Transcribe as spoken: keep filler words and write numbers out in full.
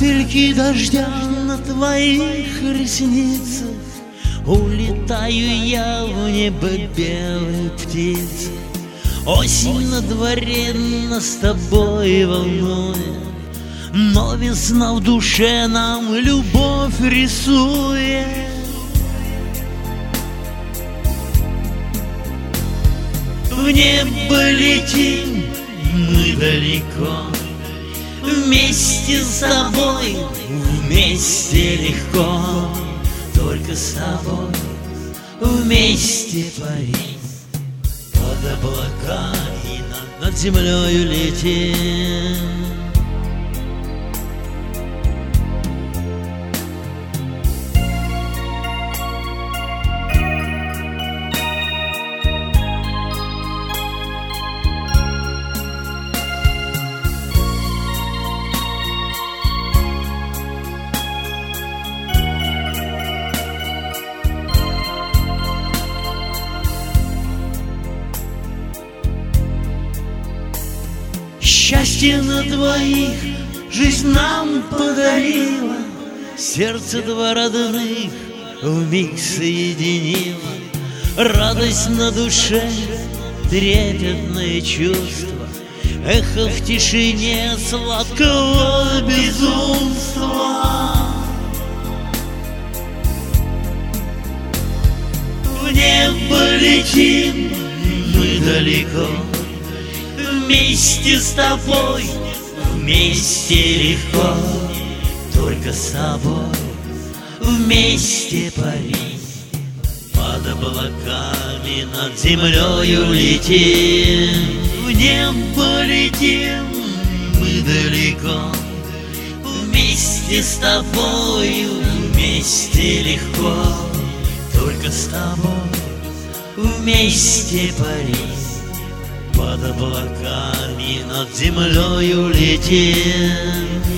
капельки дождя на твоих ресницах. Улетаю я в небо белой птицей. Осень на дворе нас с тобой волнует, но весна в душе нам любовь рисует. В небо летим мы далеко, вместе с тобой, вместе легко. Только с тобой вместе парим, под облаками над, над землею летим. Счастье на двоих жизнь нам подарила, сердце два родных вмиг соединило. Радость на душе, трепетное чувство, эхо в тишине сладкого безумства. В небо летим мы далеко, вместе с тобой, вместе легко. Только с тобой вместе парим, под облаками над землею летим. В небо летим мы далеко, вместе с тобой, вместе легко. Только с тобой вместе парим, под облаками над землею летим.